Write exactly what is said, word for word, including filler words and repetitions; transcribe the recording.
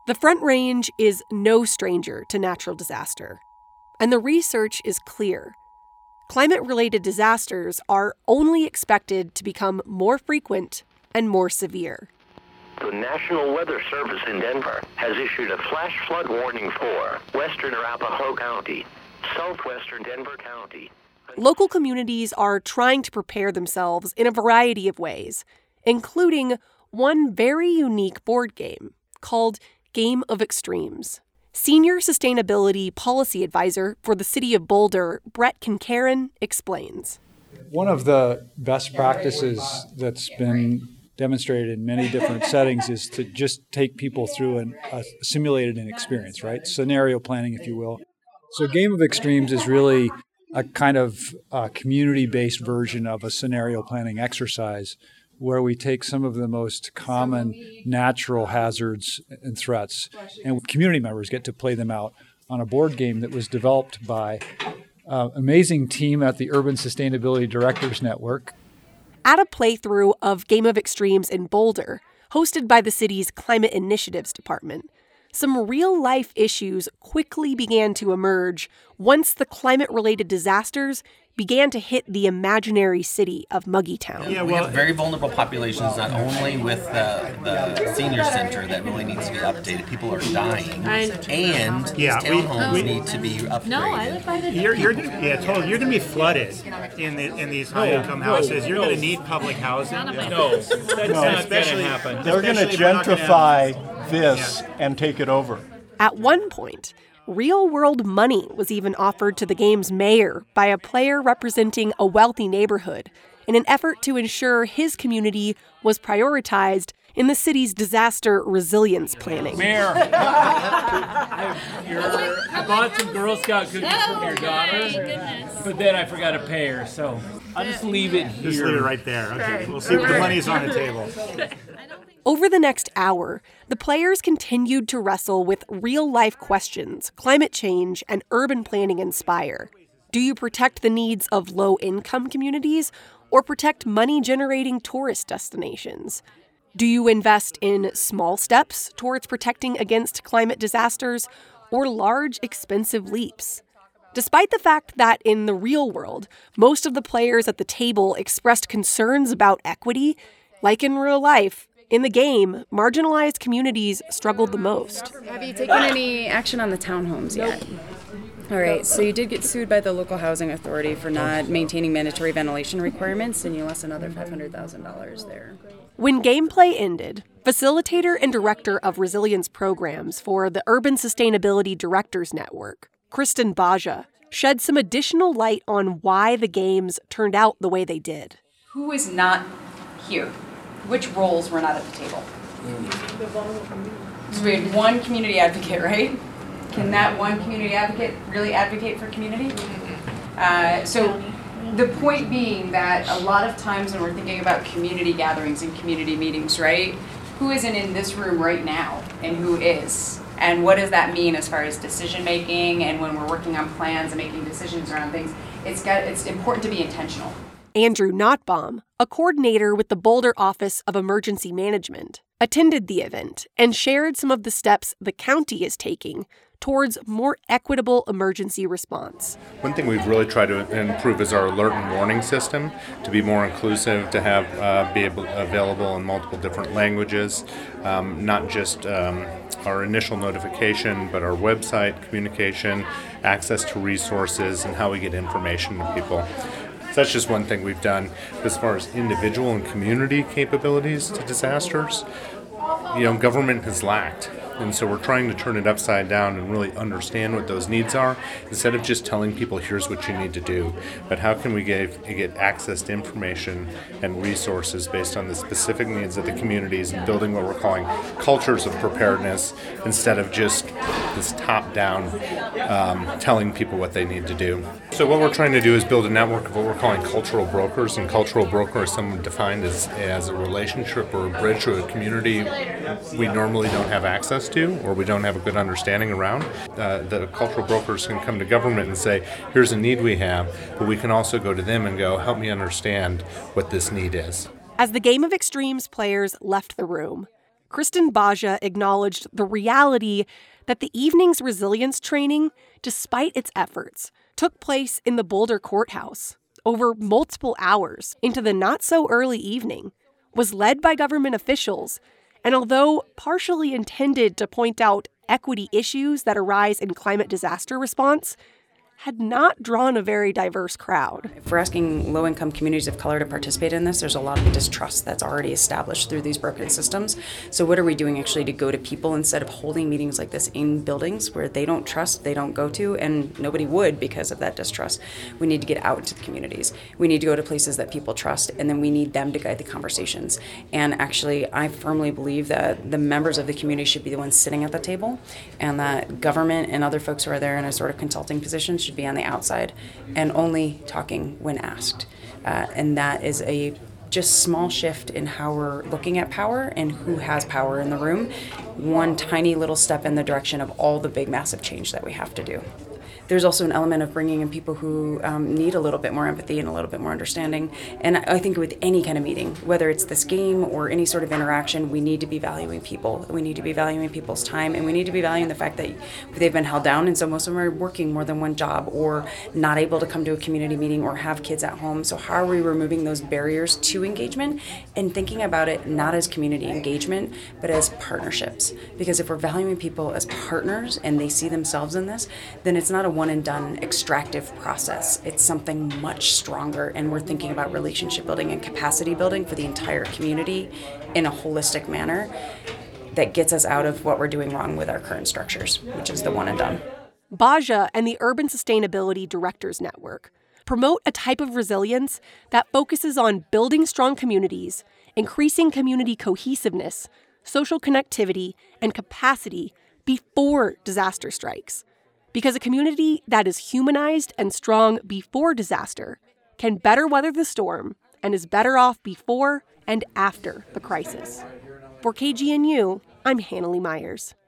The Front Range is no stranger to natural disaster, and the research is clear. Climate-related disasters are only expected to become more frequent and more severe. The National Weather Service in Denver has issued a flash flood warning for western Arapahoe County, southwestern Denver County. Local communities are trying to prepare themselves in a variety of ways, including one very unique board game called Game of Extremes. Senior Sustainability Policy Advisor for the City of Boulder, Brett Concarin, explains. One of the best practices that's been demonstrated in many different settings is to just take people through an, a simulated an experience, right? Scenario planning, if you will. So Game of Extremes is really a kind of uh, community-based version of a scenario planning exercise where we take some of the most common natural hazards and threats, and community members get to play them out on a board game that was developed by an amazing team at the Urban Sustainability Directors Network. At a playthrough of Game of Extremes in Boulder, hosted by the city's Climate Initiatives Department, some real-life issues quickly began to emerge once the climate-related disasters began to hit the imaginary city of Muggytown. Yeah, we have very vulnerable populations, not only with the, the senior center that really needs to be updated. People are dying, and yeah, these townhomes we, we, need to be upgraded. No, I live by the you're, you're, yeah, totally. You're going to be flooded in the, in these high-income no, houses. You're no. going to need public housing. No, no that's no, not going to happen. They're going to gentrify this yeah. and take it over. At one point, real-world money was even offered to the game's mayor by a player representing a wealthy neighborhood in an effort to ensure his community was prioritized in the city's disaster resilience planning. Mayor, I, I bought some Girl Scout cookies oh, from your daughter, but then I forgot to pay her, so I'll just leave it here. Just leave it right there. Okay, we'll see what the money's on the table. Over the next hour, the players continued to wrestle with real-life questions climate change and urban planning inspire. Do you protect the needs of low-income communities or protect money-generating tourist destinations? Do you invest in small steps towards protecting against climate disasters or large, expensive leaps? Despite the fact that in the real world, most of the players at the table expressed concerns about equity, like in real life, in the game, marginalized communities struggled the most. Have you taken any action on the townhomes yet? All right, so you did get sued by the local housing authority for not maintaining mandatory ventilation requirements, and you lost another five hundred thousand dollars there. When gameplay ended, facilitator and director of resilience programs for the Urban Sustainability Directors Network, Kristen Baja, shed some additional light on why the games turned out the way they did. Who is not here? Which roles were not at the table? So we had one community advocate, right? Can that one community advocate really advocate for community? Uh, so the point being that a lot of times when we're thinking about community gatherings and community meetings, right? Who isn't in this room right now and who is? And what does that mean as far as decision making and when we're working on plans and making decisions around things? It's got it's important to be intentional. Andrew Notbaum, a coordinator with the Boulder Office of Emergency Management, attended the event and shared some of the steps the county is taking towards more equitable emergency response. One thing we've really tried to improve is our alert and warning system to be more inclusive, to have uh, be able, available in multiple different languages, um, not just um, our initial notification, but our website communication, access to resources, and how we get information to people. So that's just one thing we've done. As far as individual and community capabilities to disasters, you know, government has lacked. And so we're trying to turn it upside down and really understand what those needs are instead of just telling people, here's what you need to do. But how can we get, get access to information and resources based on the specific needs of the communities and building what we're calling cultures of preparedness instead of just this top-down um, telling people what they need to do. So what we're trying to do is build a network of what we're calling cultural brokers. And cultural broker is someone defined as, as a relationship or a bridge to a community we normally don't have access to or we don't have a good understanding around. Uh, the cultural brokers can come to government and say, here's a need we have, but we can also go to them and go, help me understand what this need is. As the Game of Extremes players left the room, Kristen Baja acknowledged the reality that the evening's resilience training, despite its efforts, took place in the Boulder courthouse over multiple hours into the not-so-early evening, was led by government officials, and although partially intended to point out equity issues that arise in climate disaster response, had not drawn a very diverse crowd. If we're asking low-income communities of color to participate in this, there's a lot of distrust that's already established through these broken systems. So what are we doing actually to go to people instead of holding meetings like this in buildings where they don't trust, they don't go to, and nobody would because of that distrust? We need to get out into the communities. We need to go to places that people trust, and then we need them to guide the conversations. And actually, I firmly believe that the members of the community should be the ones sitting at the table, and that government and other folks who are there in a sort of consulting position should be on the outside and only talking when asked. Uh, and that is a just small shift in how we're looking at power and who has power in the room. One tiny little step in the direction of all the big, massive change that we have to do. There's also an element of bringing in people who um, need a little bit more empathy and a little bit more understanding. And I think with any kind of meeting, whether it's this game or any sort of interaction, we need to be valuing people. We need to be valuing people's time, and we need to be valuing the fact that they've been held down, and so most of them are working more than one job or not able to come to a community meeting or have kids at home. So how are we removing those barriers to engagement and thinking about it not as community engagement, but as partnerships? Because if we're valuing people as partners and they see themselves in this, then it's not a one and done extractive process. It's something much stronger, and we're thinking about relationship building and capacity building for the entire community in a holistic manner that gets us out of what we're doing wrong with our current structures, which is the one and done. Baja and the Urban Sustainability Directors Network promote a type of resilience that focuses on building strong communities, increasing community cohesiveness, social connectivity, and capacity before disaster strikes. Because a community that is humanized and strong before disaster can better weather the storm and is better off before and after the crisis. For K G N U, I'm Hannah Lee Myers.